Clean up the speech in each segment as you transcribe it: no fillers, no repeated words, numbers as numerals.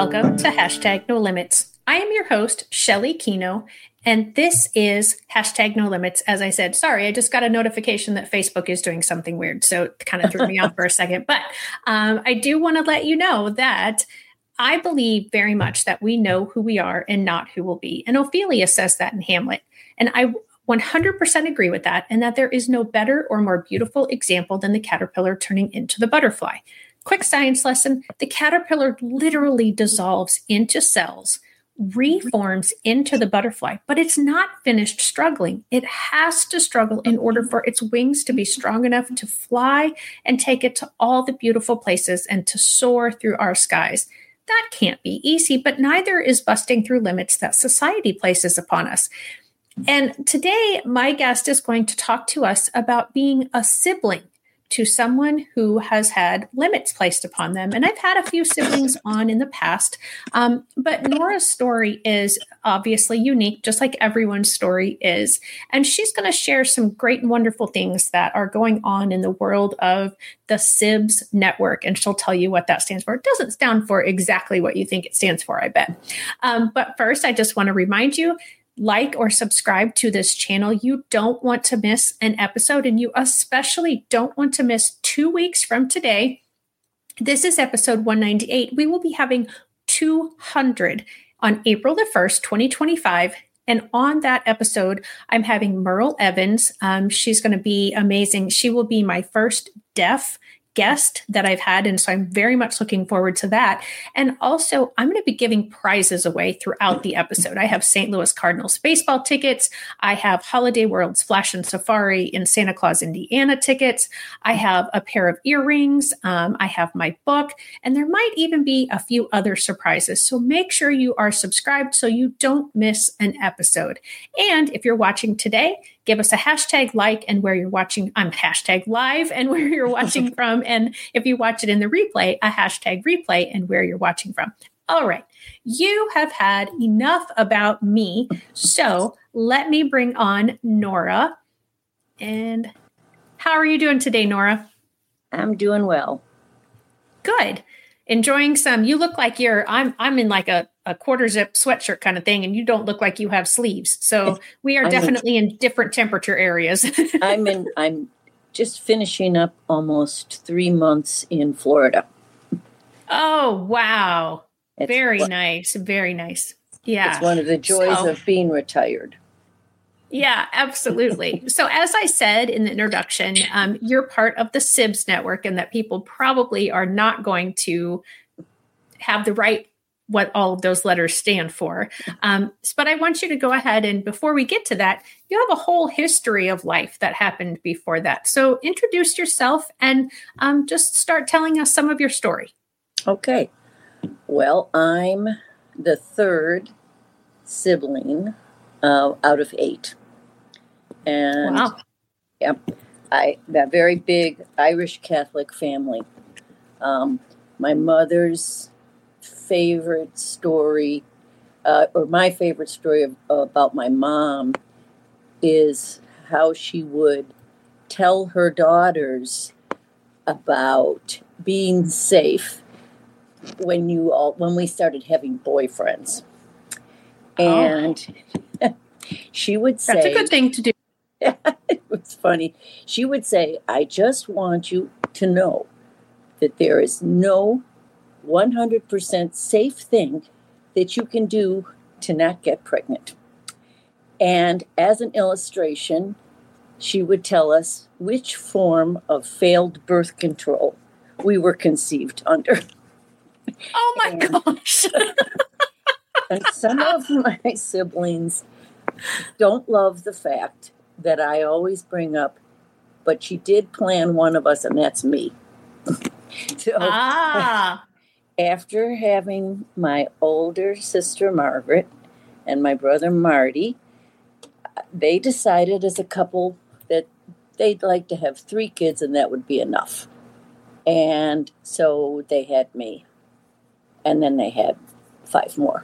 welcome to Hashtag No Limits. I am your host, Shelly Kino, and this is Hashtag No Limits. As I said, sorry, I just got a notification that Facebook is doing something weird, so it kind of threw me off for a second. But I do want to let you know that I believe very much that we know who we are and not who we'll be. And Ophelia says that in Hamlet. And I 100% agree with that, and that there is no better or more beautiful example than the caterpillar turning into the butterfly. Quick science lesson: the caterpillar literally dissolves into cells, reforms into the butterfly, but it's not finished struggling. It has to struggle in order for its wings to be strong enough to fly and take it to all the beautiful places and to soar through our skies. That can't be easy, but neither is busting through limits that society places upon us. And today, my guest is going to talk to us about being a sibling to someone who has had limits placed upon them. And I've had a few siblings on in the past, but Nora's story is obviously unique, just like everyone's story is. And she's going to share some great and wonderful things that are going on in the world of the SIBS network. And she'll tell you what that stands for. It doesn't stand for exactly what you think it stands for, I bet. But first, I just want to remind you, like or subscribe to this channel. You don't want to miss an episode, and you especially don't want to miss 2 weeks from today. This is episode 198. We will be having 200 on April the 1st, 2025. And on that episode, I'm having Merle Evans. She's going to be amazing. She will be my first deaf guest that I've had. And so I'm very much looking forward to that. And also, I'm going to be giving prizes away throughout the episode. I have St. Louis Cardinals baseball tickets. I have Holiday World Splash and Safari in Santa Claus, Indiana tickets. I have a pair of earrings. I have my book, and there might even be a few other surprises. So make sure you are subscribed so you don't miss an episode. And if you're watching today, give us a hashtag like and where you're watching. I'm hashtag live and where you're watching from. And if you watch it in the replay, a hashtag replay and where you're watching from. All right. You have had enough about me. So let me bring on Nora. And how are you doing today, Nora? I'm doing well. Good. Enjoying some. You look like I'm in like a quarter zip sweatshirt kind of thing, and you don't look like you have sleeves. So we are definitely in different temperature areas. I'm just finishing up almost 3 months in Florida. Oh, wow. Very nice. Very nice. Yeah. It's one of the joys of being retired. Yeah, absolutely. So as I said in the introduction, you're part of the SIBS network, and that people probably are not going to have the right what all of those letters stand for. But I want you to go ahead, and before we get to that, you have a whole history of life that happened before that. So introduce yourself and just start telling us some of your story. Okay. Well, I'm the third sibling out of 8. And wow. Yeah, that very big Irish Catholic family. My mother's favorite story, or my favorite story about my mom, is how she would tell her daughters about being safe when we started having boyfriends. And she would say, that's a good thing to do. It was funny. She would say, I just want you to know that there is no 100% safe thing that you can do to not get pregnant. And as an illustration, she would tell us which form of failed birth control we were conceived under. Oh my gosh. And some of my siblings don't love the fact that I always bring up, but she did plan one of us, and that's me. So, after having my older sister Margaret and my brother Marty, they decided as a couple that they'd like to have 3 kids, and that would be enough. And so they had me, and then they had 5 more.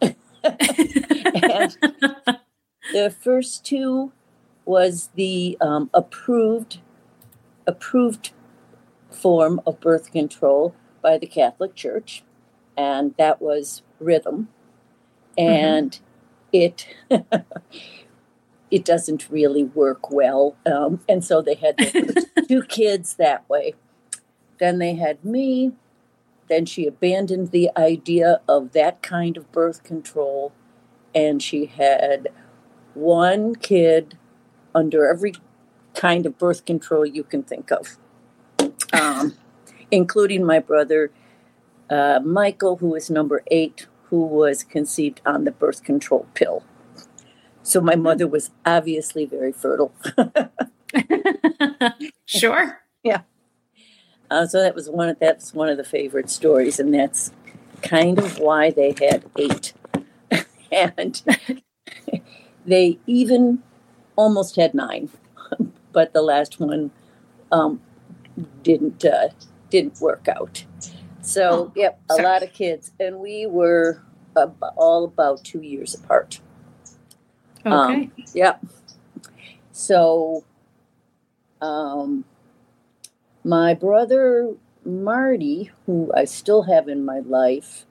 And the first 2 was the approved form of birth control by the Catholic Church. and that was Rhythm. And it it doesn't really work well. And so they had their first 2 kids that way. Then they had me. Then she abandoned the idea of that kind of birth control. And she had 1 kid under every kind of birth control you can think of, including my brother, Michael, who was number 8, who was conceived on the birth control pill. So my mother was obviously very fertile. Sure. Yeah. So that's one of the favorite stories, and that's kind of why they had 8. And they even almost had 9, but the last one didn't work out. So, a lot of kids, and we were all about 2 years apart. Okay. So, my brother Marty, who I still have in my life,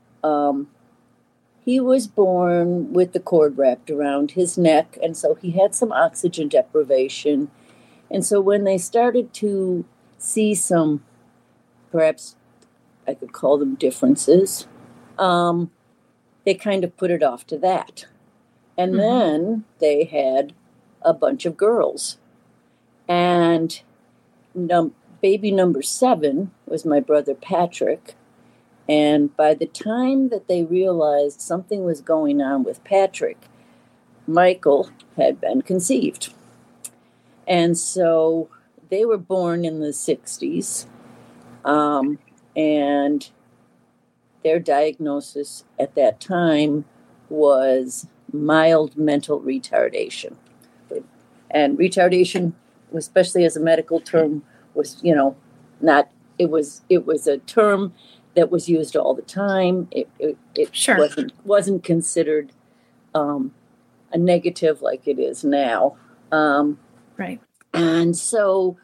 he was born with the cord wrapped around his neck, and so he had some oxygen deprivation. And so when they started to see some, perhaps I could call them differences, they kind of put it off to that. And then they had a bunch of girls. And baby number 7 was my brother Patrick. And by the time that they realized something was going on with Patrick, Michael had been conceived. And so they were born in the 60s. And their diagnosis at that time was mild mental retardation. And retardation, especially as a medical term, was, not, it was a term that was used all the time. It Sure. wasn't considered a negative like it is now. Right. And so,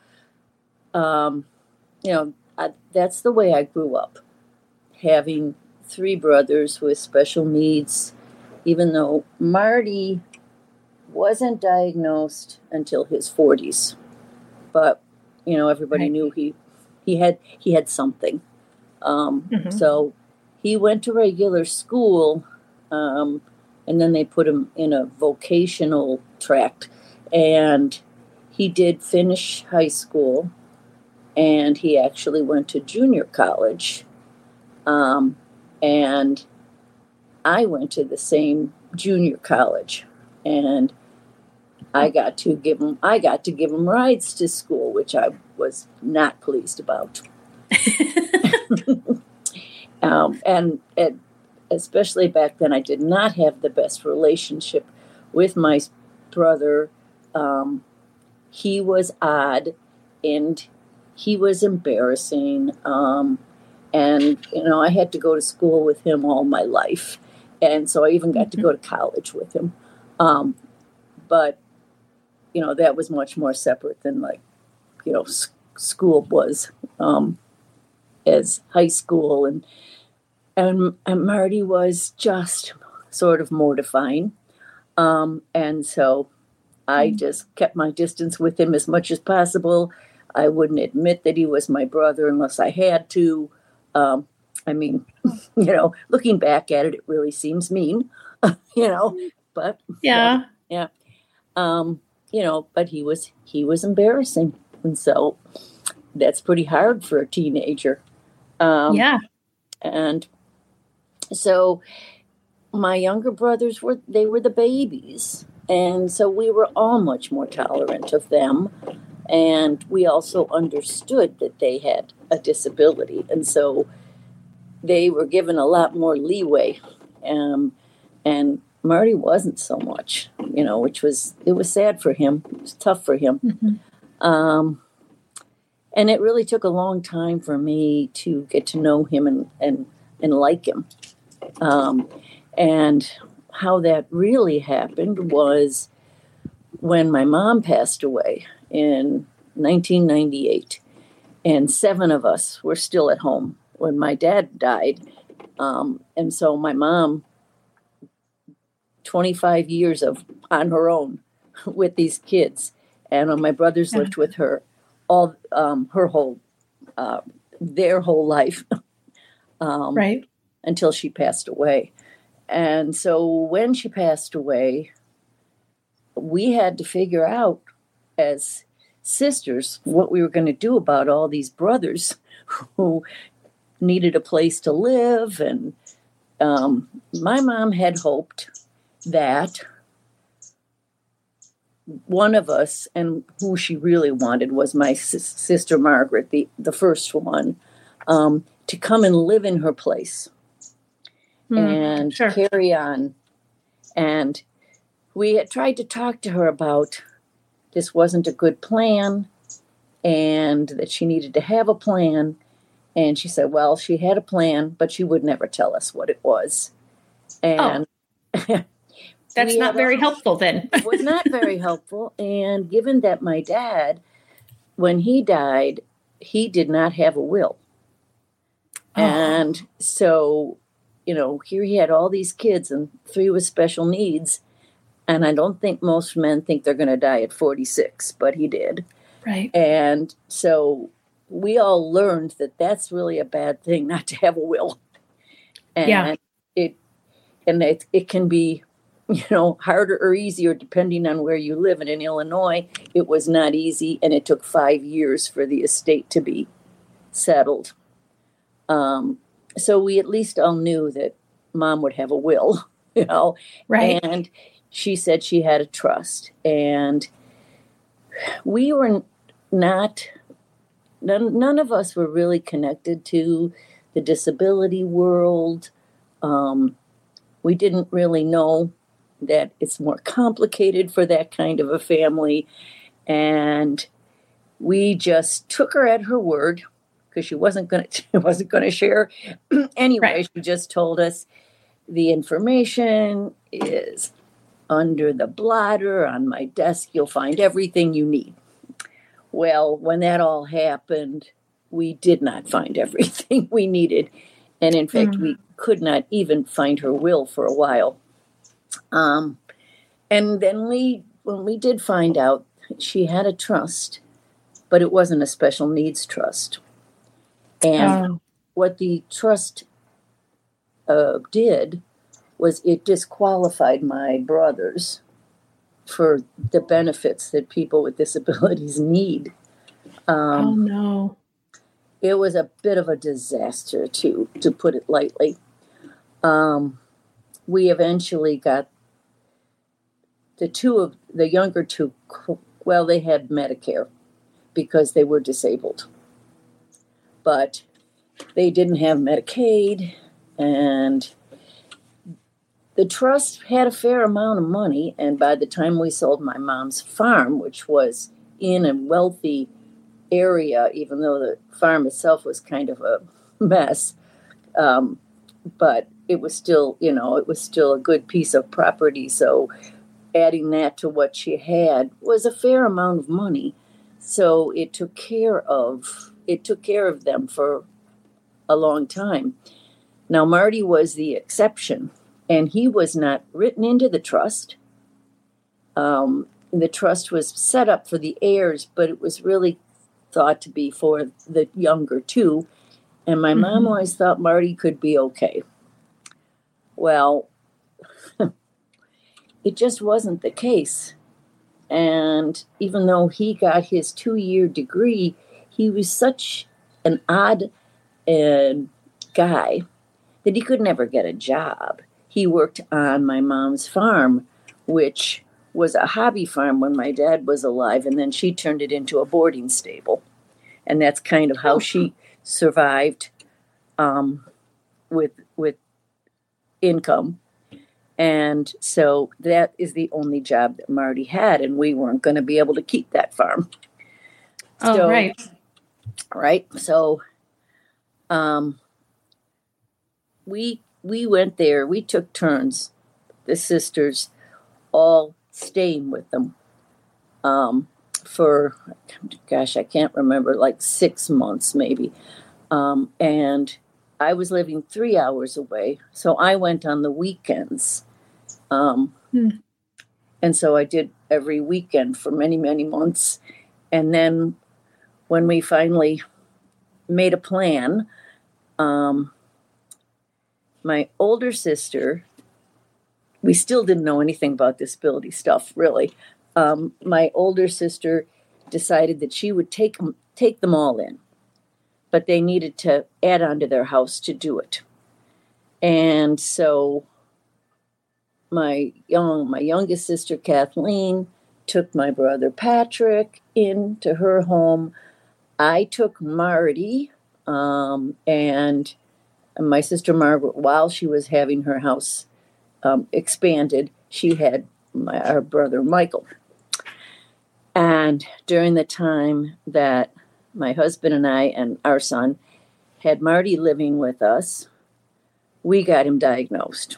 that's the way I grew up, having 3 brothers with special needs, even though Marty wasn't diagnosed until his 40s. But, everybody knew he had something. So he went to regular school, and then they put him in a vocational track, and he did finish high school, and he actually went to junior college, and I went to the same junior college, and I got to give him rides to school, which I was not pleased about. And especially back then, I did not have the best relationship with my brother. He was odd, and he was embarrassing. And, I had to go to school with him all my life. And so I even got to go to college with him. But, that was much more separate than school was, as high school. And Marty was just sort of mortifying. And so I just kept my distance with him as much as possible. I wouldn't admit that he was my brother unless I had to. Looking back at it, it really seems mean, but yeah. But he was embarrassing. And so that's pretty hard for a teenager. And so my younger brothers were the babies. And so we were all much more tolerant of them. And we also understood that they had a disability. And so they were given a lot more leeway. And Marty wasn't so much, it was sad for him. It was tough for him. And it really took a long time for me to get to know him and like him. And how that really happened was when my mom passed away in 1998, and 7 of us were still at home when my dad died. And so my mom, 25 years of on her own with these kids, and my brothers lived with her all her whole their whole life, Right. until she passed away. And so when she passed away, we had to figure out as sisters what we were going to do about all these brothers who needed a place to live. And my mom had hoped that one of us, and who she really wanted was my sister Margaret, the first one, to come and live in her place and carry on. And we had tried to talk to her about this wasn't a good plan and that she needed to have a plan. And she said, well, she had a plan, but she would never tell us what it was. And that's not very helpful then. It was not very helpful. And given that my dad, when he died, he did not have a will. And so, here he had all these kids and 3 with special needs. And I don't think most men think they're going to die at 46, but he did. Right. And so we all learned that that's really a bad thing not to have a will. And it can be, harder or easier depending on where you live. And in Illinois, it was not easy, and it took 5 years for the estate to be settled. So we at least all knew that Mom would have a will, Right. And she said she had a trust. And we were not, none of us were really connected to the disability world. We didn't really know that it's more complicated for that kind of a family. And we just took her at her word because she wasn't going to share anyway. Right. She just told us the information is under the blotter on my desk. You'll find everything you need. Well, when that all happened, we did not find everything we needed. And in fact, we could not even find her will for a while. And then when we did find out, she had a trust, but it wasn't a special needs trust. And what the trust did was it disqualified my brothers for the benefits that people with disabilities need. Oh, no. It was a bit of a disaster, to put it lightly. We eventually got the younger two, well, they had Medicare because they were disabled. But they didn't have Medicaid, and the trust had a fair amount of money. And by the time we sold my mom's farm, which was in a wealthy area, even though the farm itself was kind of a mess, but it was still, a good piece of property. So adding that to what she had was a fair amount of money. So it took care of them for a long time. Now, Marty was the exception, and he was not written into the trust. The trust was set up for the heirs, but it was really thought to be for the younger two. And my mom always thought Marty could be okay. Well, it just wasn't the case. And even though he got his 2-year degree, he was such an odd guy that he could never get a job. He worked on my mom's farm, which was a hobby farm when my dad was alive, and then she turned it into a boarding stable. And that's kind of how she survived with income. And so that is the only job that Marty had, and we weren't going to be able to keep that farm. Right. So we went there. We took turns, the sisters, all staying with them for, I can't remember, like 6 months maybe. And I was living 3 hours away, so I went on the weekends. And so I did every weekend for many, many months. And then when we finally made a plan, my older sister, we still didn't know anything about disability stuff, really. My older sister decided that she would take them all in, but they needed to add on to their house to do it. And so my youngest sister, Kathleen, took my brother Patrick into her home. I took Marty, and my sister Margaret, while she was having her house expanded, she had our brother Michael. And during the time that my husband and I and our son had Marty living with us, we got him diagnosed.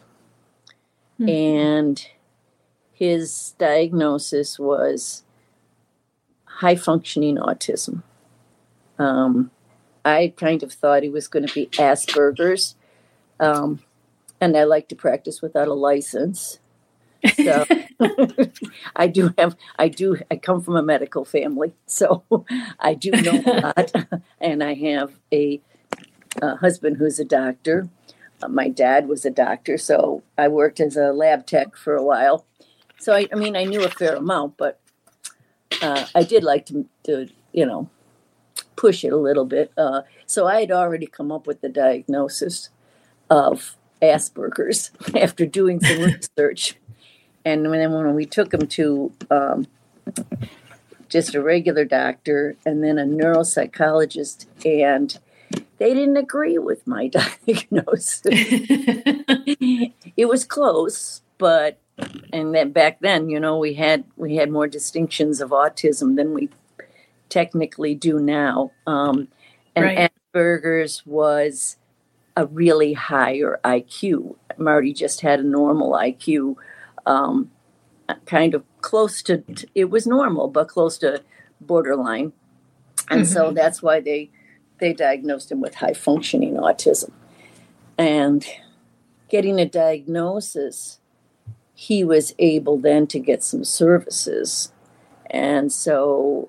And his diagnosis was high-functioning autism. I kind of thought he was going to be Asperger's, and I like to practice without a license. So I come from a medical family, so I do know a lot, and I have a husband who's a doctor. My dad was a doctor, so I worked as a lab tech for a while. So I knew a fair amount, but I did like to push it a little bit. So I had already come up with the diagnosis of Asperger's after doing some research. And then when we took him to just a regular doctor and then a neuropsychologist, and they didn't agree with my diagnosis. It was close, but and then back then, we had more distinctions of autism than we technically do now. And right. Asperger's was a really higher IQ. Marty just had a normal IQ, kind of close to, it was normal, but close to borderline. And so that's why they diagnosed him with high-functioning autism. And getting a diagnosis, he was able then to get some services. And so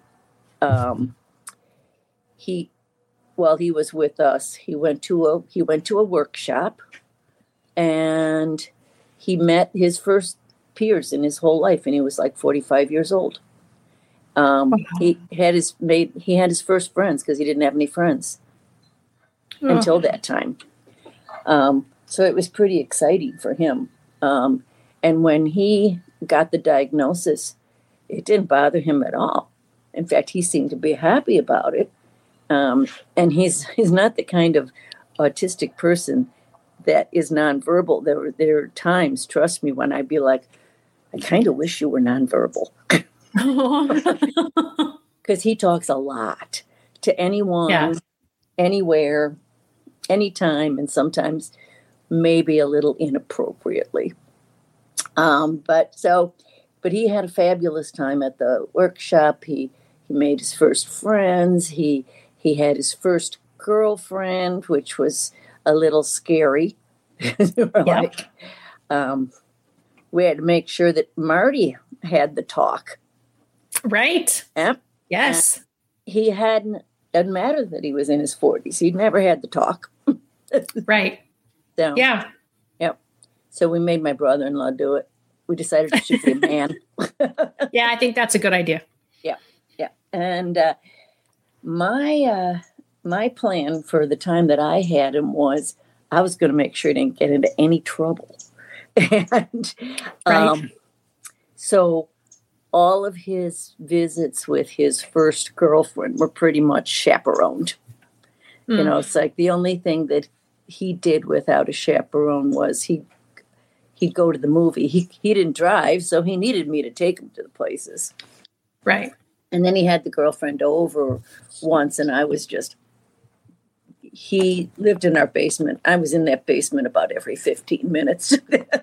while he was with us, he went to a workshop, and he met his first peers in his whole life, and he was like 45 years old. He had his first friends because he didn't have any friends until that time. So it was pretty exciting for him. And when he got the diagnosis, it didn't bother him at all. In fact, he seemed to be happy about it. And he's not the kind of autistic person that is nonverbal. There are times, trust me, when I'd be like, I kind of wish you were nonverbal. Because he talks a lot to anyone, anywhere, anytime, and sometimes maybe a little inappropriately. But he had a fabulous time at the workshop. He made his first friends. He had his first girlfriend, which was a little scary. We had to make sure that Marty had the talk. Right. Yep. Yes. And doesn't matter that he was in his 40s. He'd never had the talk. Right. So, yeah. Yep. So we made my brother-in-law do it. We decided it should be a man. Yeah, I think that's a good idea. Yeah. Yeah. And my plan for the time that I had him was I was going to make sure he didn't get into any trouble. And so all of his visits with his first girlfriend were pretty much chaperoned. It's like the only thing that he did without a chaperone was he'd go to the movie. He didn't drive, so he needed me to take him to the places. Right. And then he had the girlfriend over once, and he lived in our basement. I was in that basement about every 15 minutes.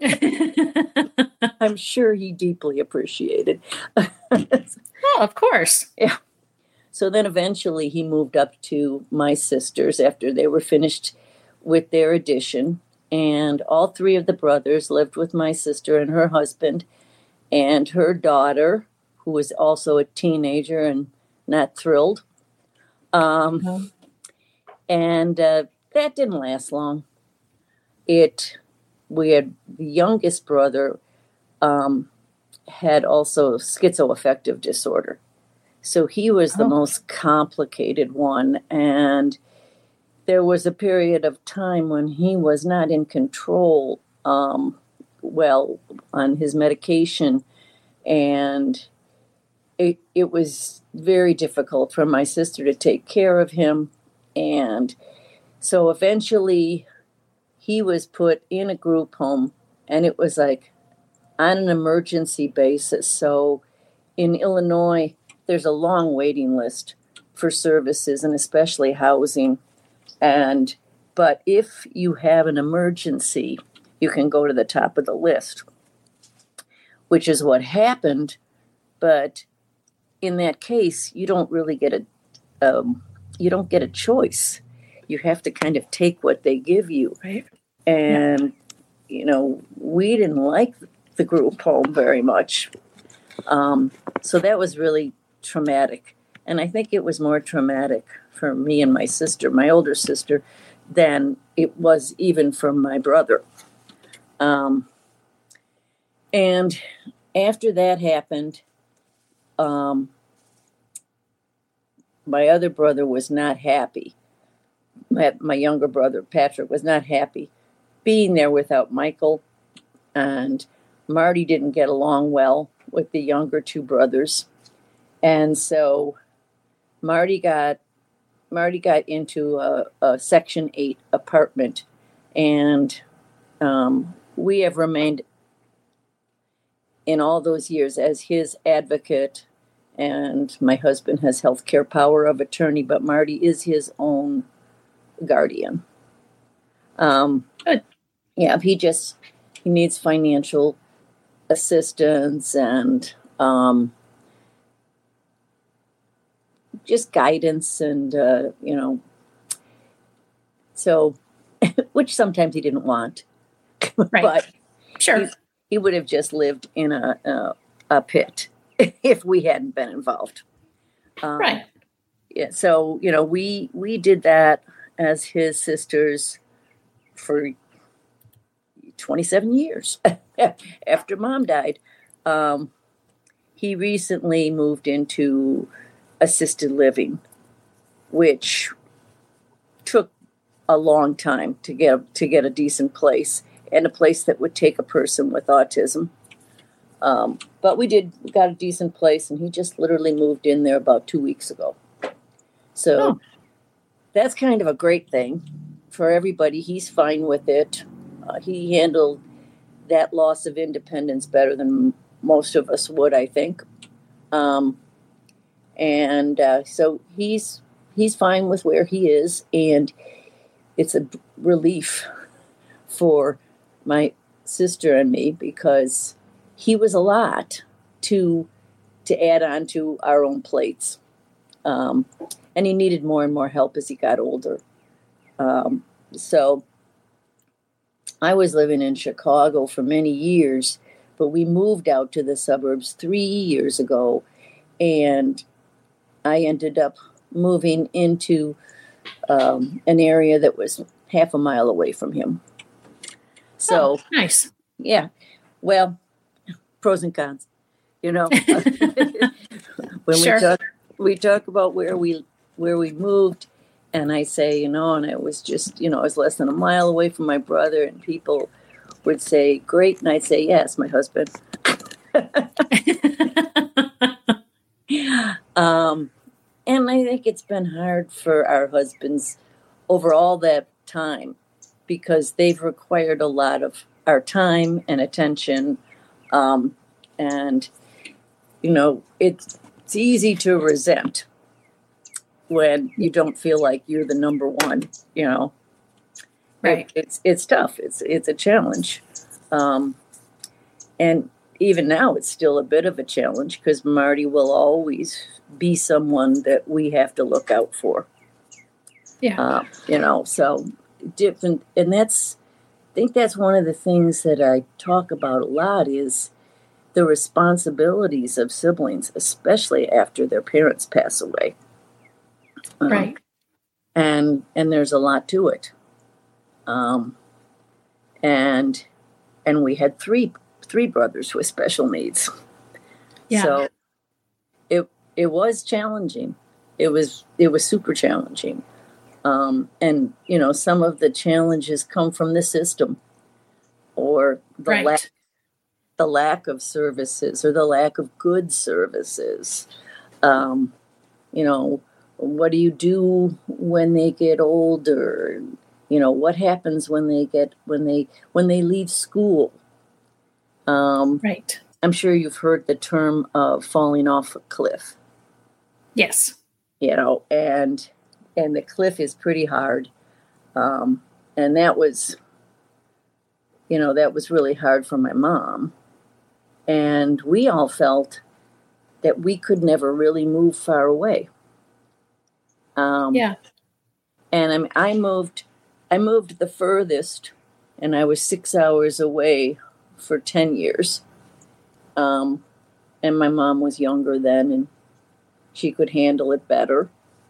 I'm sure he deeply appreciated. Oh, of course. Yeah. So then eventually he moved up to my sisters after they were finished with their addition. And all three of the brothers lived with my sister and her husband and her daughter, who was also a teenager and not thrilled. And that didn't last long. We had the youngest brother had also schizoaffective disorder. So he was the most complicated one. And there was a period of time when he was not in control well on his medication. And it was very difficult for my sister to take care of him. And so eventually he was put in a group home, and it was like on an emergency basis. So in Illinois, there's a long waiting list for services and especially housing. But if you have an emergency, you can go to the top of the list, which is what happened. But in that case, you don't really get a choice. You have to kind of take what they give you. Right. And, we didn't like the group home very much. So that was really traumatic. And I think it was more traumatic for me and my sister, my older sister, than it was even for my brother. And after that happened, my other brother was not happy. My younger brother, Patrick, was not happy being there without Michael. And Marty didn't get along well with the younger two brothers. And so Marty got into a Section 8 apartment. And we have remained in all those years as his advocate. And my husband has health care power of attorney, but Marty is his own guardian. Good. Yeah, he needs financial assistance and just guidance and, so, which sometimes he didn't want. Right. But sure. He would have just lived in a pit if we hadn't been involved. Right. Yeah. So, we did that as his sisters for 27 years after Mom died. He recently moved into assisted living, which took a long time to get a decent place and a place that would take a person with autism. But we got a decent place, and he just literally moved in there about 2 weeks ago. So that's kind of a great thing for everybody. He's fine with it. He handled that loss of independence better than most of us would, I think. So he's fine with where he is, and it's a relief for my sister and me because he was a lot to add on to our own plates. And he needed more and more help as he got older. So I was living in Chicago for many years, but we moved out to the suburbs 3 years ago, and I ended up moving into an area that was half a mile away from him. So nice. Yeah. Well, pros and cons, when sure. we talk about where we moved, and I say, and I was just, I was less than a mile away from my brother, and people would say, great. And I'd say, yes, my husband. And I think it's been hard for our husbands over all that time because they've required a lot of our time and attention. And, it's easy to resent when you don't feel like you're the number one, Right. It's tough. It's a challenge. And even now it's still a bit of a challenge because Marty will always be someone that we have to look out for. Yeah. So different, and I think that's one of the things that I talk about a lot is the responsibilities of siblings, especially after their parents pass away. Right. And there's a lot to it. And we had three brothers with special needs. Yeah. So it was challenging. It was super challenging. And some of the challenges come from the system or the lack of services or the lack of good services. What do you do when they get older? What happens when they leave school? Right. I'm sure you've heard the term of falling off a cliff. Yes. And the cliff is pretty hard. And that was really hard for my mom. And we all felt that we could never really move far away. Yeah. And I moved the furthest, and I was 6 hours away for 10 years. And my mom was younger then, and she could handle it better.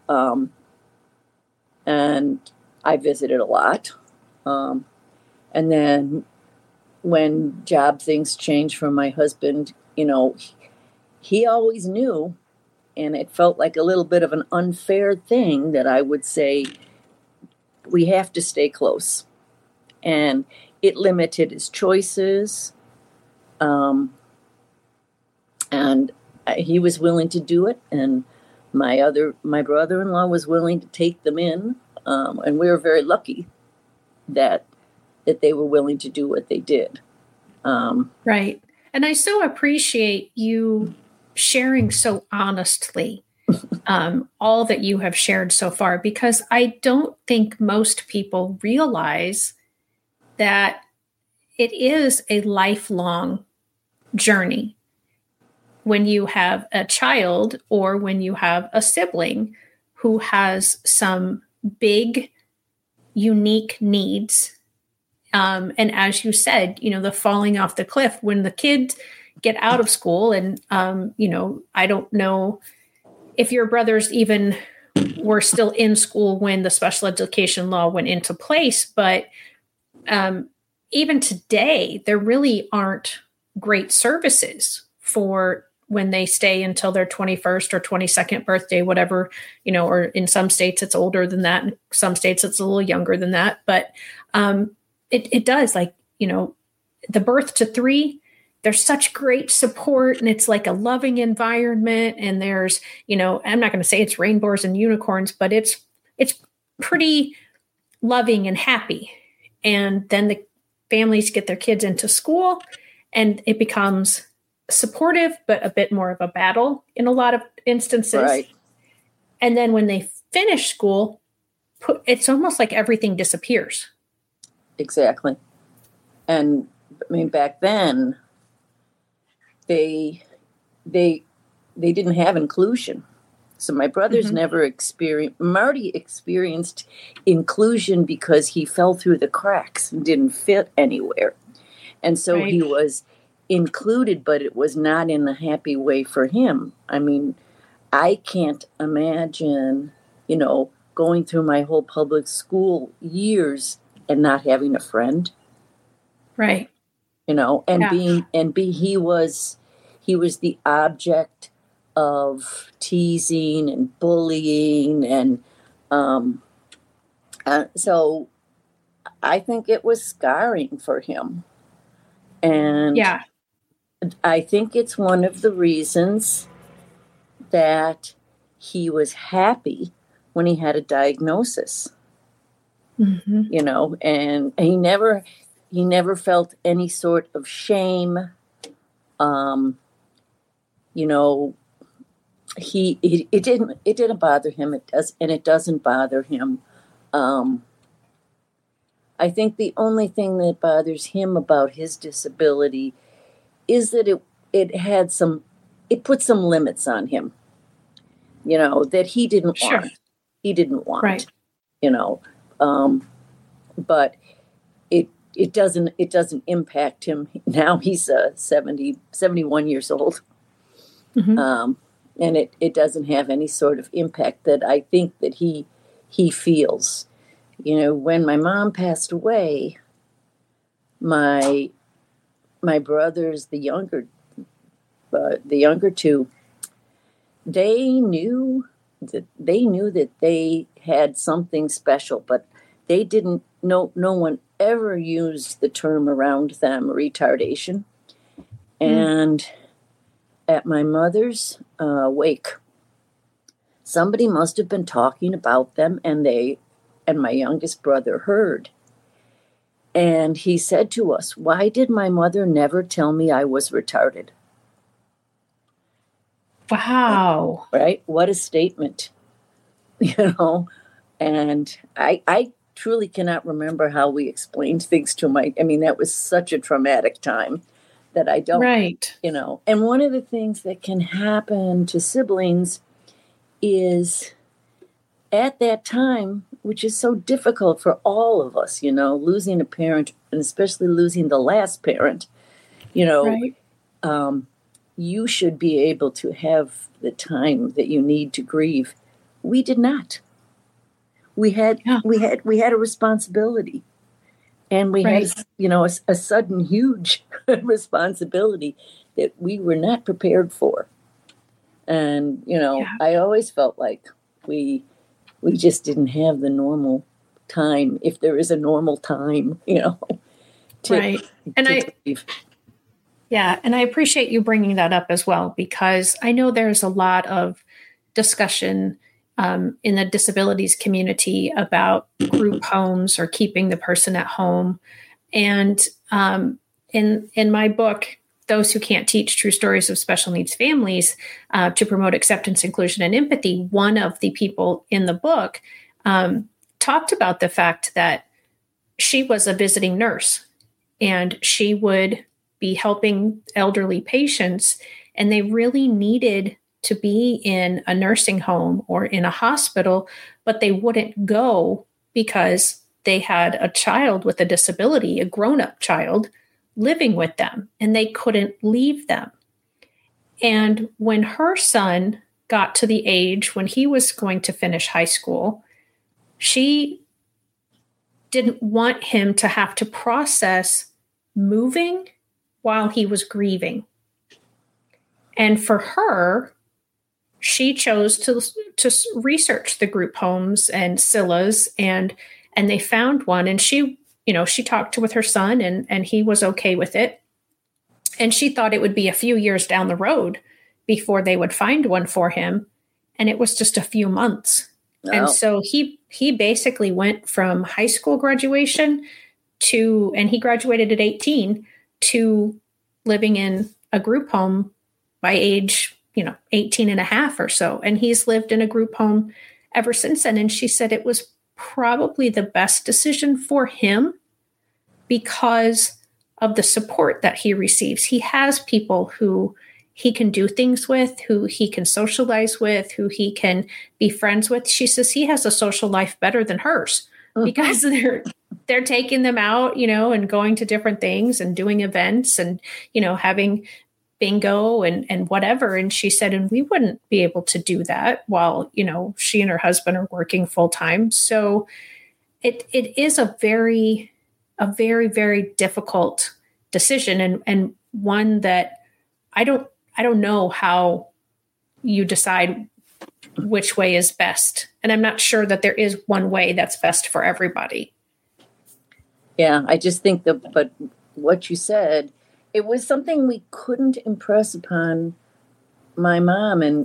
And I visited a lot. And then when job things changed for my husband, he always knew, and it felt like a little bit of an unfair thing that I would say, we have to stay close. And it limited his choices. And he was willing to do it. And my brother-in-law was willing to take them in. And we were very lucky that they were willing to do what they did. Right. And I so appreciate you sharing so honestly all that you have shared so far, because I don't think most people realize that it is a lifelong journey when you have a child or when you have a sibling who has some big, unique needs. And as you said, the falling off the cliff, when the kids get out of school and, I don't know if your brothers even were still in school when the special education law went into place, but even today, there really aren't great services for when they stay until their 21st or 22nd birthday, whatever, or in some states it's older than that. In some states it's a little younger than that. But it does, like, the birth to 3, there's such great support, and it's like a loving environment. And there's, I'm not going to say it's rainbows and unicorns, but it's pretty loving and happy. And then the families get their kids into school and it becomes supportive, but a bit more of a battle in a lot of instances. Right. And then when they finish school, it's almost like everything disappears. Exactly. And I mean, back then they didn't have inclusion. So my brothers never experienced, Marty experienced inclusion because he fell through the cracks and didn't fit anywhere. And so he was included, but it was not in a happy way for him. I mean, I can't imagine, going through my whole public school years and not having a friend. Right. He was the object of teasing and bullying. And so I think it was scarring for him. And I think it's one of the reasons that he was happy when he had a diagnosis. And he never felt any sort of shame. It didn't bother him. It doesn't bother him. I think the only thing that bothers him about his disability is that it put some limits on him, that he didn't want. He didn't want, right. but it doesn't impact him. Now he's 71 years old. Mm-hmm. And it doesn't have any sort of impact that I think that he feels. When my mom passed away, my brothers, the younger two, they knew that they had something special, but they didn't. No one ever used the term around them, retardation. And at my mother's wake, somebody must have been talking about them, and my youngest brother heard. And he said to us, "Why did my mother never tell me I was retarded?" Wow. Right? What a statement. And I truly cannot remember how we explained things to that was such a traumatic time that I don't, right. And one of the things that can happen to siblings is at that time, which is so difficult for all of us, losing a parent, and especially losing the last parent, right. You should be able to have the time that you need to grieve. We did not. We had a responsibility, and we had a sudden huge responsibility that we were not prepared for. And I always felt like we just didn't have the normal time, if there is a normal time, right. And and I appreciate you bringing that up as well, because I know there's a lot of discussion in the disabilities community about group homes or keeping the person at home. And in my book, Those Who Can't Teach: True Stories of Special Needs Families, to promote acceptance, inclusion, and empathy, one of the people in the book talked about the fact that she was a visiting nurse, and she would be helping elderly patients, and they really needed to be in a nursing home or in a hospital, but they wouldn't go because they had a child with a disability, a grown-up child, living with them, and they couldn't leave them. And when her son got to the age when he was going to finish high school, she didn't want him to have to process moving while he was grieving. And for her, she chose to research the group homes and SILAs, and they found one, and she talked with her son, and he was okay with it. And she thought it would be a few years down the road before they would find one for him. And it was just a few months. Oh. And so he basically went from high school graduation and he graduated at 18, to living in a group home by age, 18 and a half or so. And he's lived in a group home ever since then. And she said it was probably the best decision for him because of the support that he receives. He has people who he can do things with, who he can socialize with, who he can be friends with. She says he has a social life better than hers because they're taking them out, and going to different things and doing events and, having bingo and whatever. And she said, and we wouldn't be able to do that while, she and her husband are working full time. So it is a very, very difficult decision, and one that I don't know how you decide which way is best. And I'm not sure that there is one way that's best for everybody. Yeah, I just think but what you said, it was something we couldn't impress upon my mom. And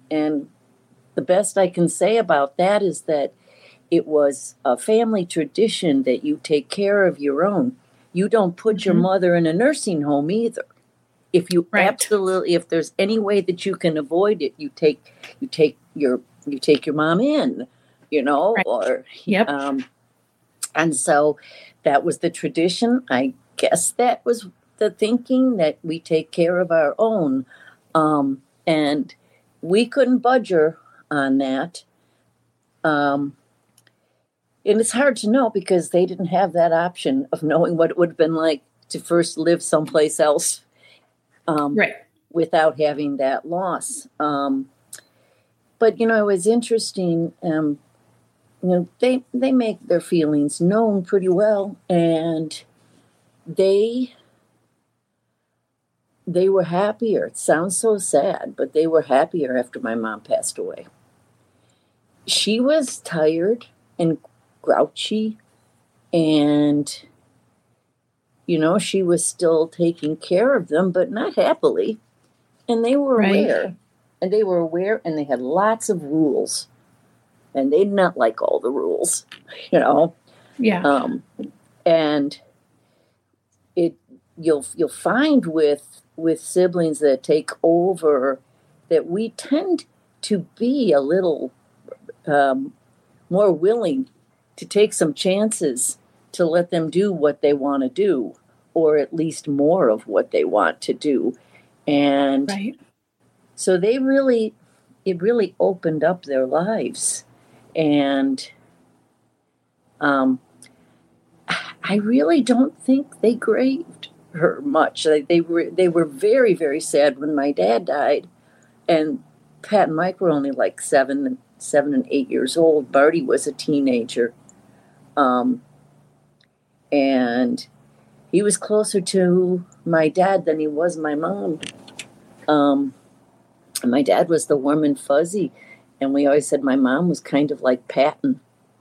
the best I can say about that is that it was a family tradition that you take care of your own. You don't put your mother in a nursing home either. If you if there's any way that you can avoid it, you take your mom in, or and so that was the tradition. I guess that was the thinking, that we take care of our own, and we couldn't budge her on that. And it's hard to know because they didn't have that option of knowing what it would have been like to first live someplace else, Right. without having that loss. But, it was interesting. They make their feelings known pretty well, and they were happier. It sounds so sad, but they were happier after my mom passed away. She was tired and grouchy, and she was still taking care of them, but not happily. And they were aware, and they had lots of rules, and they did not like all the rules, Yeah. And you'll find with siblings that take over that we tend to be a little more willing to take some chances to let them do what they want to do, or at least more of what they want to do. And so it really opened up their lives. And I really don't think they grieved her much. They were very, very sad when my dad died, and Pat and Mike were only like 7 and 8 years old. Marty was a teenager, and he was closer to my dad than he was my mom. And my dad was the warm and fuzzy, and we always said my mom was kind of like Patton.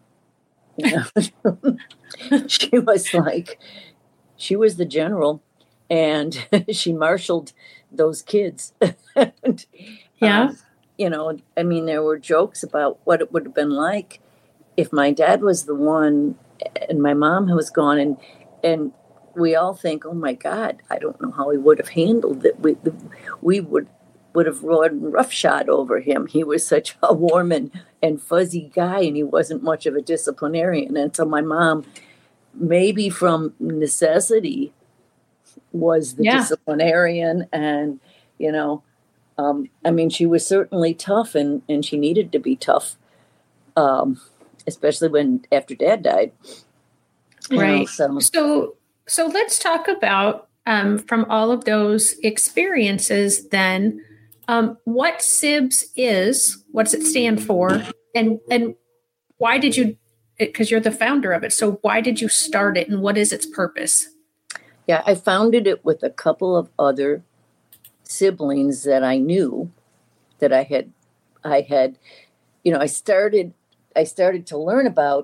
She was the general, and she marshaled those kids. And, yeah. There were jokes about what it would have been like if my dad was the one and my mom was gone, and we all think, oh my God, I don't know how he would have handled it. We would have run roughshod over him. He was such a warm and fuzzy guy, and he wasn't much of a disciplinarian. And so my mom, maybe from necessity, was the disciplinarian. And, she was certainly tough, and she needed to be tough, especially after Dad died. Right. So let's talk about, from all of those experiences then, what SIBS is, what does it stand for, and why did you, because you're the founder of it, so why did you start it, and what is its purpose? Yeah, I founded it with a couple of other siblings that I knew that I had, I started to learn about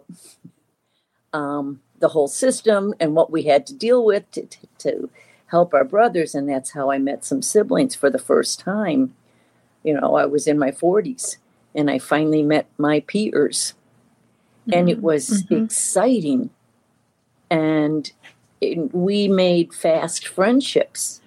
the whole system and what we had to deal with to help our brothers. And that's how I met some siblings for the first time. I was in my 40s, and I finally met my peers, and it was exciting. And we made fast friendships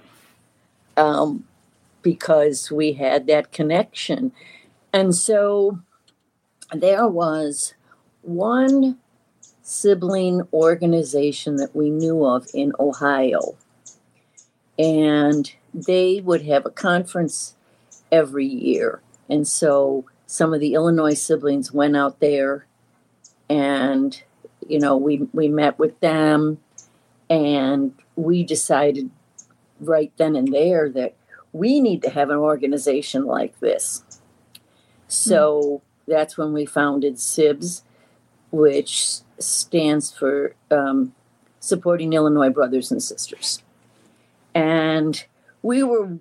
because we had that connection. And so there was one sibling organization that we knew of in Ohio, and they would have a conference every year. And so some of the Illinois siblings went out there, and we met with them, and we decided right then and there that we need to have an organization like this. So that's when we founded SIBS, which stands for Supporting Illinois Brothers and Sisters. And we were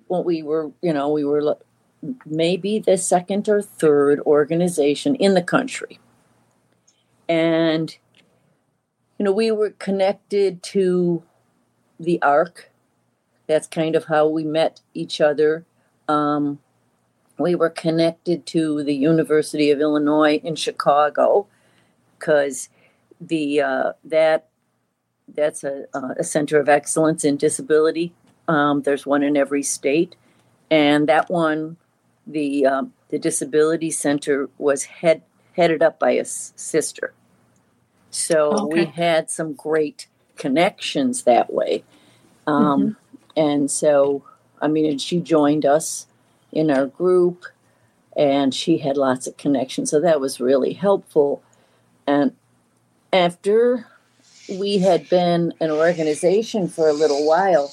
maybe the second or third organization in the country. And, we were connected to the ARC. That's kind of how we met each other. We were connected to the University of Illinois in Chicago, because that's a center of excellence in disability. There's one in every state, and that one, the disability center, was headed up by a sister. So we had some great connections that way. And so, and she joined us in our group, and she had lots of connections. So that was really helpful. And after we had been an organization for a little while,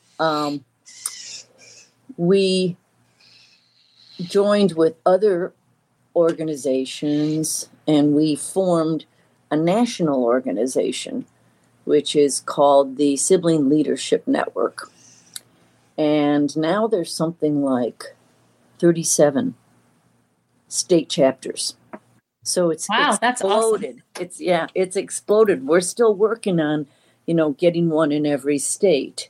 we joined with other organizations and we formed a national organization, which is called the Sibling Leadership Network. And now there's something like 37 state chapters. So it's wow, that's exploded. Awesome. It's exploded. We're still working on, getting one in every state.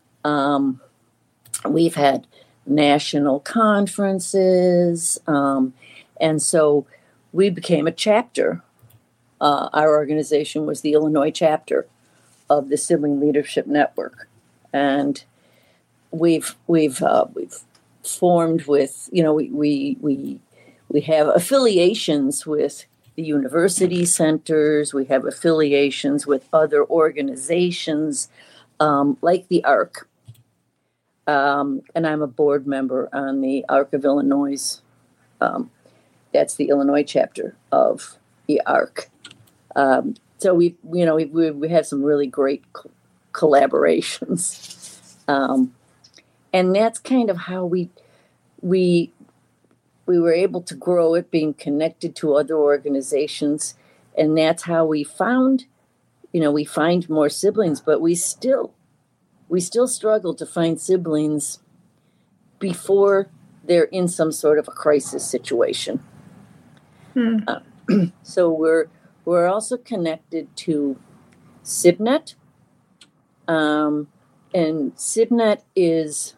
We've had national conferences, and so we became a chapter. Our organization was the Illinois chapter of the Sibling Leadership Network, and we've formed with, we have affiliations with the university centers. We have affiliations with other organizations like the ARC. And I'm a board member on the ARC of Illinois. That's the Illinois chapter of the ARC. So we have some really great collaborations. And that's kind of how we were able to grow it, being connected to other organizations. And that's how we found, we find more siblings, but we still struggle to find siblings before they're in some sort of a crisis situation. So we're also connected to SibNet. And SibNet is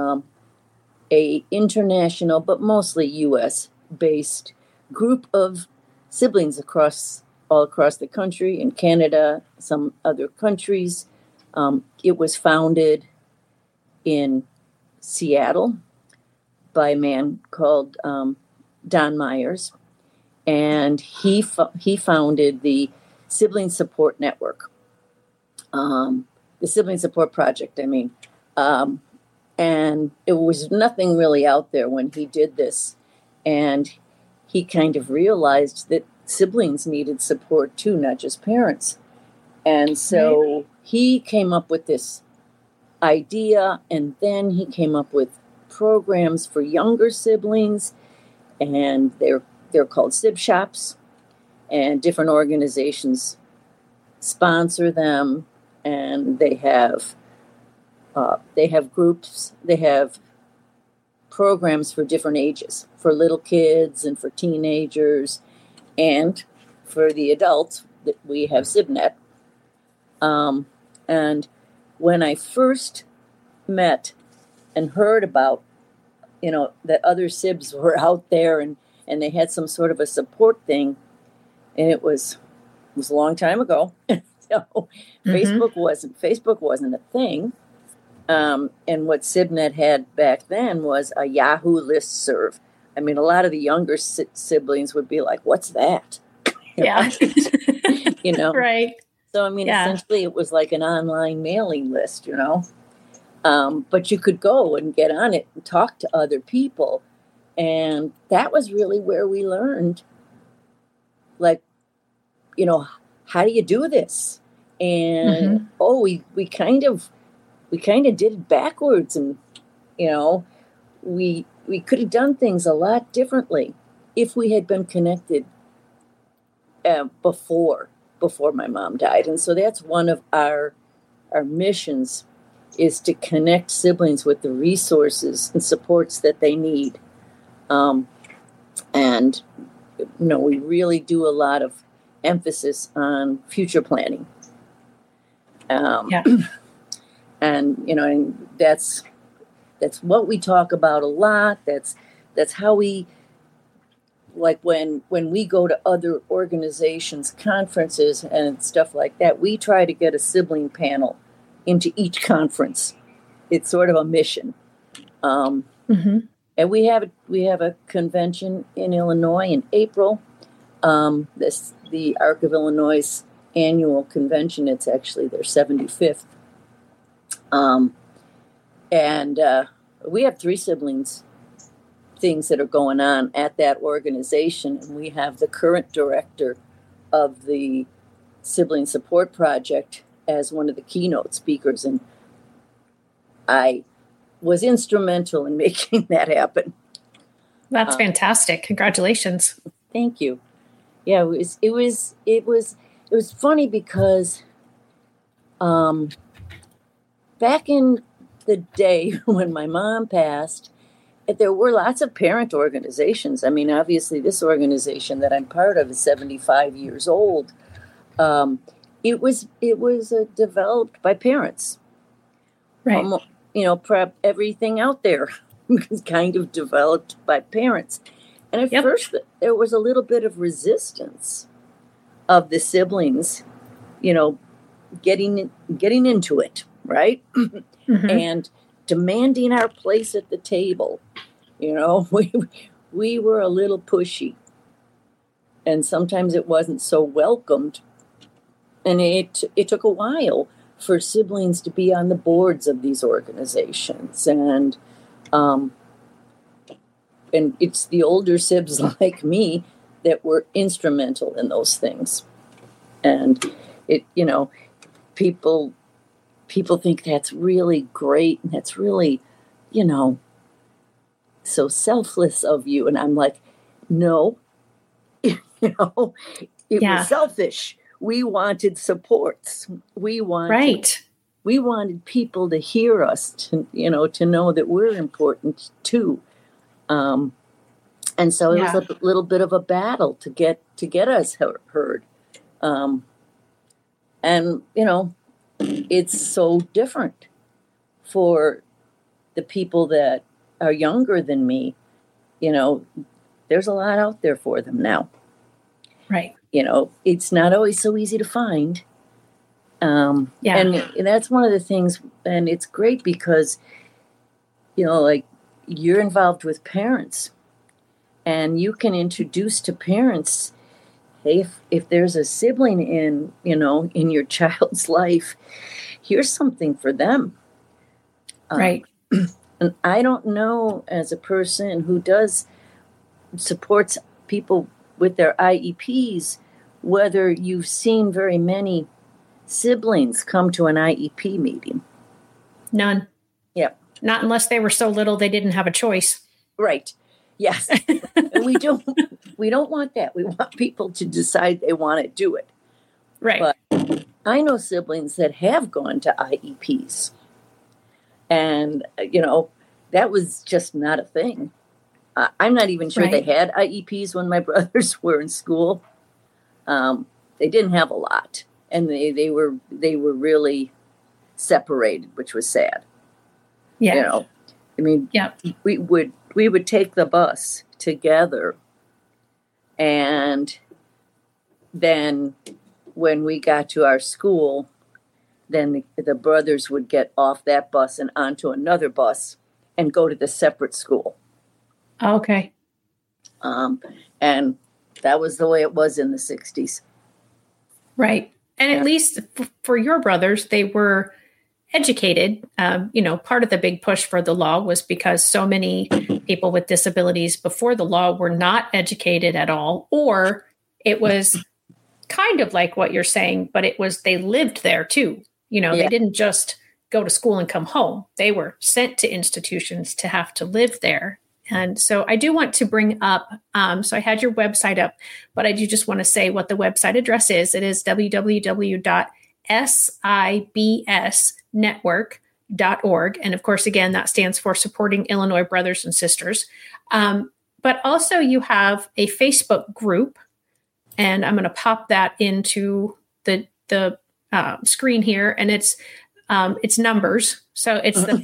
a international, but mostly U.S.-based group of siblings all across the country, in Canada, some other countries. It was founded in Seattle by a man called Don Myers, and he founded the Sibling Support Network, the Sibling Support Project, and it was nothing really out there when he did this, and he kind of realized that siblings needed support too, not just parents. And so he came up with this idea, and then he came up with programs for younger siblings, and they're called Sib Shops, and different organizations sponsor them, and they have groups, they have programs for different ages, for little kids and for teenagers, and for the adults. We have SibNet. And when I first met and heard about, that other Sibs were out there and they had some sort of a support thing, and it was a long time ago. So Facebook wasn't a thing. And what SibNet had back then was a Yahoo listserv. A lot of the younger siblings would be like, "What's that?" Yeah. Right. So, essentially it was like an online mailing list, but you could go and get on it and talk to other people. And that was really where we learned, how do you do this? And, we kind of did it backwards, and, we could have done things a lot differently if we had been connected before my mom died. And so that's one of our missions, is to connect siblings with the resources and supports that they need. And, we really do a lot of emphasis on future planning. And, and that's what we talk about a lot. That's how we, like when we go to other organizations, conferences and stuff like that, we try to get a sibling panel into each conference. It's sort of a mission. And we have a convention in Illinois in April. The ARC of Illinois annual convention. It's actually their 75th. And we have 3 siblings things that are going on at that organization. And we have the current director of the Sibling Support Project as one of the keynote speakers, and I was instrumental in making that happen. That's fantastic. Congratulations. Thank you. Yeah, it was funny because back in the day when my mom passed, there were lots of parent organizations. I mean, obviously, this organization that I'm part of is 75 years old. It was developed by parents. Right. Everything out there was kind of developed by parents. And at first, there was a little bit of resistance of the siblings, getting into it, right? Mm-hmm. And demanding our place at the table. We were a little pushy. And sometimes it wasn't so welcomed. And it took a while for siblings to be on the boards of these organizations. And it's the older sibs like me that were instrumental in those things. And people think that's really great, and that's really, so selfless of you. And I'm like, no, it was selfish. We wanted supports. We wanted people to hear us, to know that we're important too. And so it was a little bit of a battle to get us heard. And it's so different for the people that are younger than me. There's a lot out there for them now. Right. It's not always so easy to find. And that's one of the things, and it's great because, like, you're involved with parents, and you can introduce to parents, hey, if there's a sibling in your child's life, here's something for them. Right. And I don't know, as a person who supports people with their IEPs, whether you've seen very many siblings come to an IEP meeting. None. Yeah. Not unless they were so little they didn't have a choice. Right. Yes. And we don't want that. We want people to decide they want to do it. Right. But I know siblings that have gone to IEPs. And, that was just not a thing. I'm not even sure they had IEPs when my brothers were in school. They didn't have a lot. And they were really separated, which was sad. Yeah. We would take the bus together, and then when we got to our school, then the brothers would get off that bus and onto another bus and go to the separate school. Okay. And that was the way it was in the 60s. Right. And at least for your brothers, they were educated. Part of the big push for the law was because so many people with disabilities before the law were not educated at all, or it was kind of like what you're saying, but they lived there too. They didn't just go to school and come home. They were sent to institutions to have to live there. And so I do want to bring up, so I had your website up, but I do just want to say what the website address is. It is www.sibsnetwork.org. And of course, again, that stands for Supporting Illinois Brothers and Sisters. But also you have a Facebook group, and I'm going to pop that into the screen here, and it's numbers. So it's the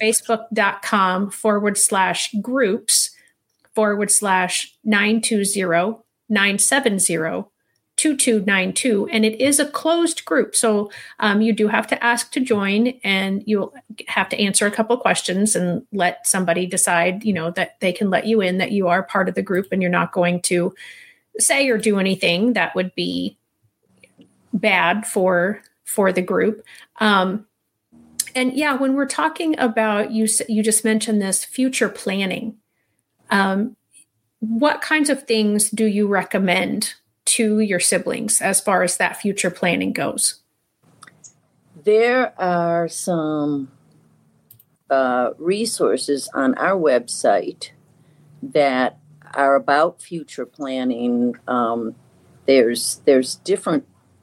facebook.com/groups/920-970-2292. And it is a closed group. So you do have to ask to join, and you'll have to answer a couple of questions and let somebody decide, that they can let you in, that you are part of the group, and you're not going to say or do anything that would be bad for the group. And when we're talking about, you just mentioned this future planning. What kinds of things do you recommend to your siblings as far as that future planning goes? There are some resources on our website that are about future planning. There's different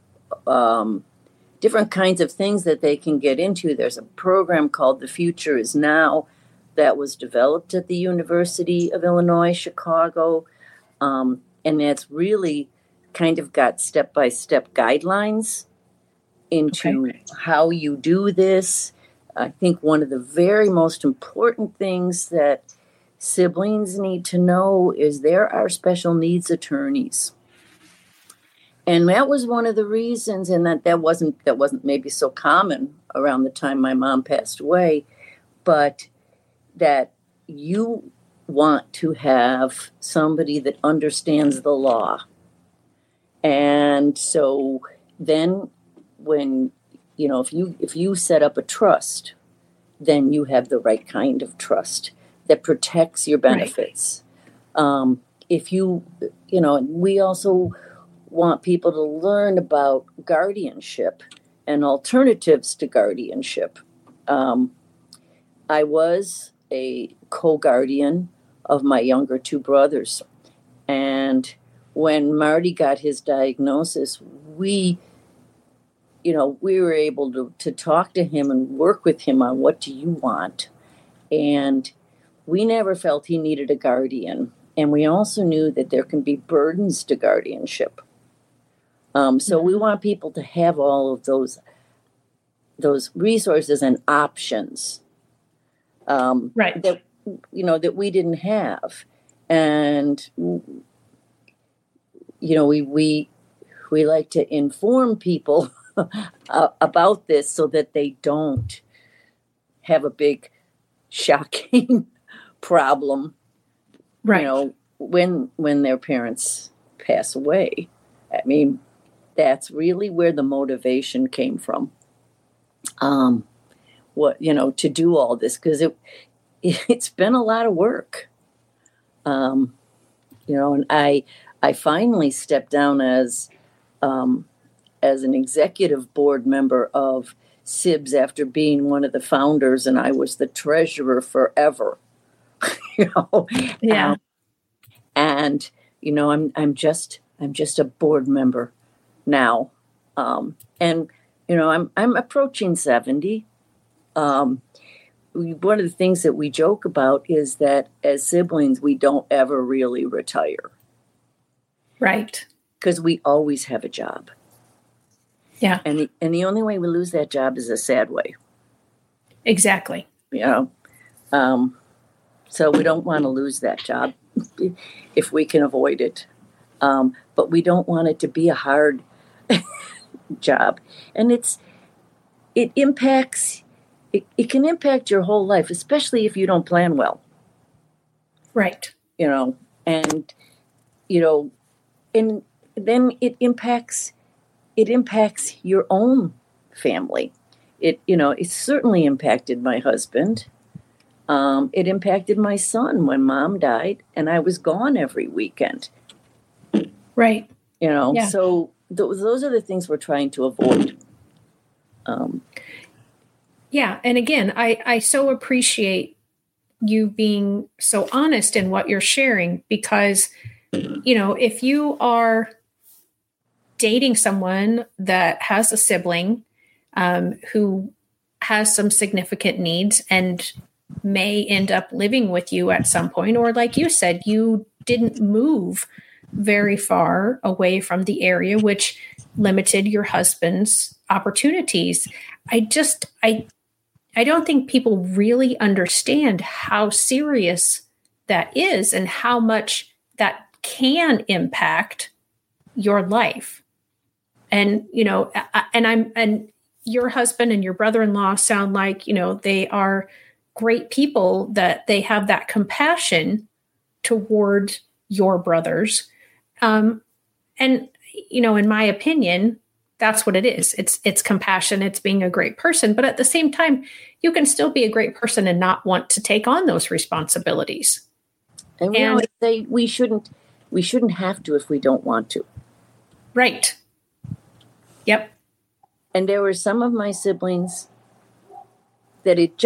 kinds of things that they can get into. There's a program called The Future Is Now that was developed at the University of Illinois, Chicago. And that's really kind of got step-by-step guidelines into how you do this. I think one of the very most important things that siblings need to know is there are special needs attorneys. And that was one of the reasons, and that wasn't maybe so common around the time my mom passed away, but that you want to have somebody that understands the law. And so then when, if you set up a trust, then you have the right kind of trust that protects your benefits. Right. We also want people to learn about guardianship and alternatives to guardianship. I was a co-guardian of my younger two brothers. And when Marty got his diagnosis, we were able to talk to him and work with him on what do you want. And we never felt he needed a guardian. And we also knew that there can be burdens to guardianship. So we want people to have all of those resources and options that we didn't have. And we like to inform people about this so that they don't have a big shocking problem, right? When their parents pass away. I mean, that's really where the motivation came from. To do all this, because it's been a lot of work. And I finally stepped down as an executive board member of SIBS after being one of the founders, and I was the treasurer forever. Yeah. I'm just a board member now, and I'm approaching 70. One of the things that we joke about is that as siblings, we don't ever really retire. Right. Because we always have a job. Yeah. And the only way we lose that job is a sad way. Exactly. So we don't want to lose that job if we can avoid it. But we don't want it to be a hard job. And it can impact your whole life, especially if you don't plan well. Right. And then it impacts your own family. It certainly impacted my husband. It impacted my son when mom died and I was gone every weekend. Right. Yeah. So those are the things we're trying to avoid. Yeah. And again, I so appreciate you being so honest in what you're sharing, because, if you are dating someone that has a sibling who has some significant needs and may end up living with you at some point, or like you said, you didn't move very far away from the area, which limited your husband's opportunities. I don't think people really understand how serious that is and how much that can impact your life. And, and your husband and your brother-in-law sound like, they are great people, that they have that compassion toward your brothers. In my opinion, that's what it is. It's compassion. It's being a great person. But at the same time, you can still be a great person and not want to take on those responsibilities. And we always say we shouldn't have to if we don't want to. Right. Yep. And there were some of my siblings that it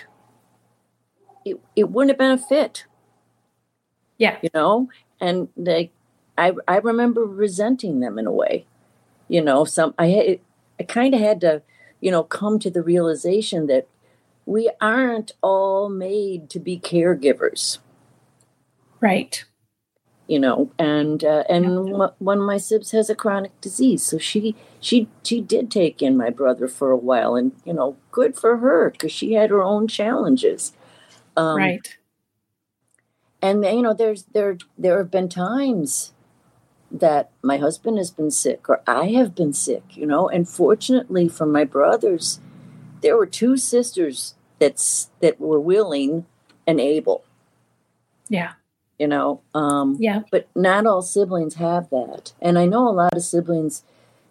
wouldn't have been a fit. Yeah. And I remember resenting them in a way. I kind of had to, come to the realization that we aren't all made to be caregivers. Right. And one of my sibs has a chronic disease, so she did take in my brother for a while, and good for her, because she had her own challenges. Right. And there have been times that my husband has been sick, or I have been sick, and fortunately for my brothers, there were two sisters that were willing and able. Yeah. But not all siblings have that. And I know a lot of siblings,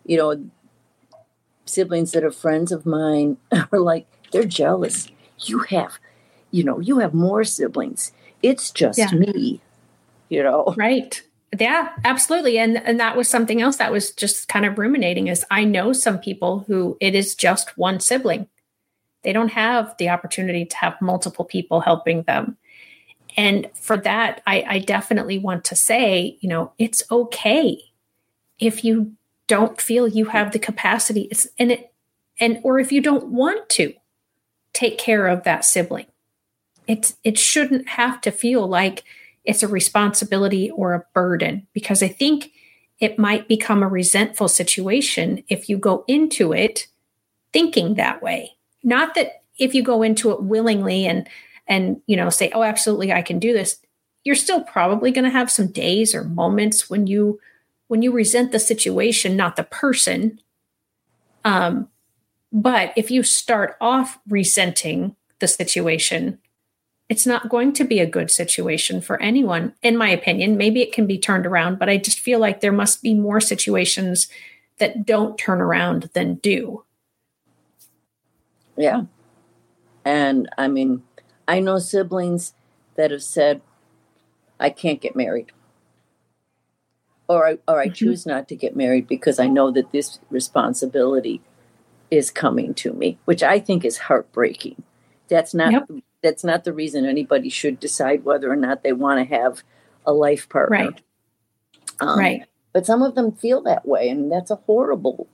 siblings that are friends of mine are like, they're jealous. You have more siblings. It's just me, Right. Yeah, absolutely. And that was something else that was just kind of ruminating, is I know some people who it is just one sibling. They don't have the opportunity to have multiple people helping them. And for that, I definitely want to say, it's okay if you don't feel you have the capacity, or if you don't want to take care of that sibling. It shouldn't have to feel like it's a responsibility or a burden, because I think it might become a resentful situation if you go into it thinking that way. Not that if you go into it willingly and say, oh, absolutely, I can do this. You're still probably going to have some days or moments when you resent the situation, not the person. But if you start off resenting the situation, it's not going to be a good situation for anyone, in my opinion. Maybe it can be turned around, but I just feel like there must be more situations that don't turn around than do. Yeah. And I mean, I know siblings that have said, I can't get married. Or I choose not to get married because I know that this responsibility is coming to me, which I think is heartbreaking. That's not the reason anybody should decide whether or not they want to have a life partner. Right. Right. But some of them feel that way, and that's a horrible,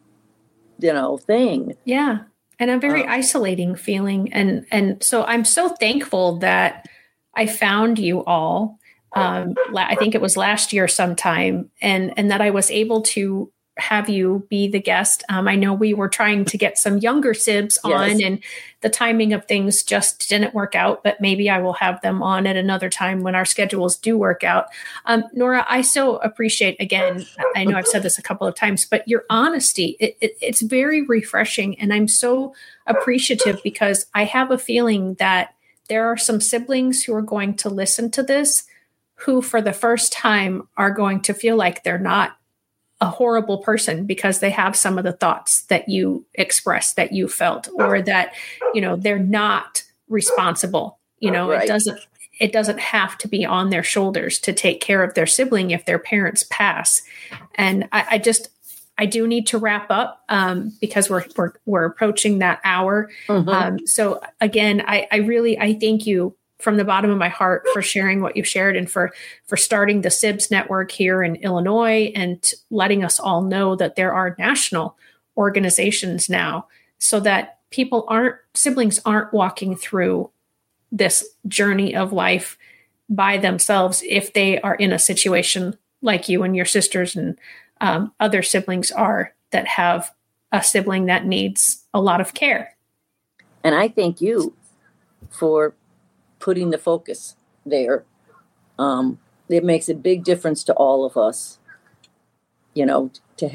thing. Yeah. And a very isolating feeling. And so I'm so thankful that I found you all. I think it was last year sometime, and that I was able to have you be the guest. I know we were trying to get some younger sibs on, and the timing of things just didn't work out, but maybe I will have them on at another time when our schedules do work out. Nora, I so appreciate, again, I know I've said this a couple of times, but your honesty, it's very refreshing. And I'm so appreciative because I have a feeling that there are some siblings who are going to listen to this who for the first time are going to feel like they're not a horrible person because they have some of the thoughts that you expressed, that you felt, or that, they're not responsible. Right. It doesn't have to be on their shoulders to take care of their sibling if their parents pass. And I do need to wrap up because we're approaching that hour. Mm-hmm. So again, I thank you from the bottom of my heart for sharing what you've shared and for starting the SIBS network here in Illinois and letting us all know that there are national organizations now so that siblings aren't walking through this journey of life by themselves if they are in a situation like you and your sisters and other siblings are that have a sibling that needs a lot of care. And I thank you for putting the focus there. It makes a big difference to all of us, to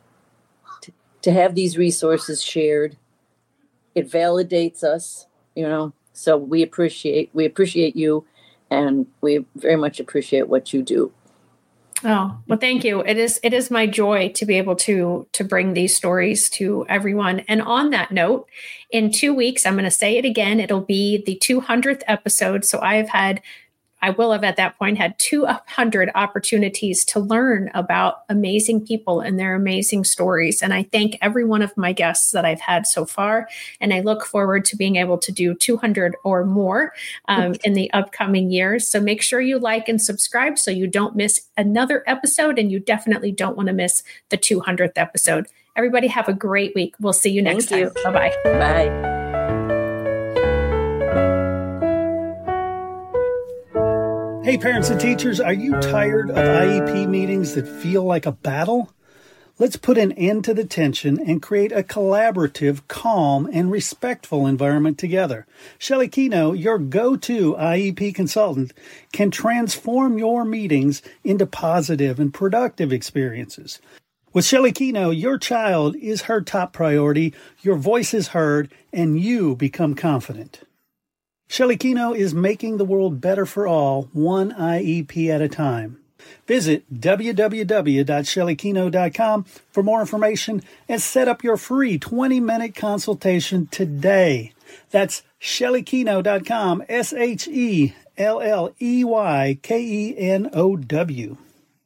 have these resources shared. It validates us, so we appreciate you, and we very much appreciate what you do. Oh, well, thank you. It is my joy to be able to bring these stories to everyone. And on that note, in 2 weeks, I'm going to say it again. It'll be the 200th episode. So I've had I will have at that point had 200 opportunities to learn about amazing people and their amazing stories. And I thank every one of my guests that I've had so far. And I look forward to being able to do 200 or more in the upcoming years. So make sure you like and subscribe so you don't miss another episode. And you definitely don't want to miss the 200th episode. Everybody have a great week. We'll see you next time. Bye-bye. Bye. Hey, parents and teachers, are you tired of IEP meetings that feel like a battle? Let's put an end to the tension and create a collaborative, calm, and respectful environment together. Shelley Keno, your go-to IEP consultant, can transform your meetings into positive and productive experiences. With Shelley Keno, your child is her top priority, your voice is heard, and you become confident. Shelley Keno is making the world better for all, one IEP at a time. Visit www.shelleykeno.com for more information and set up your free 20-minute consultation today. That's shelleykeno.com, SHELLEYKENOW.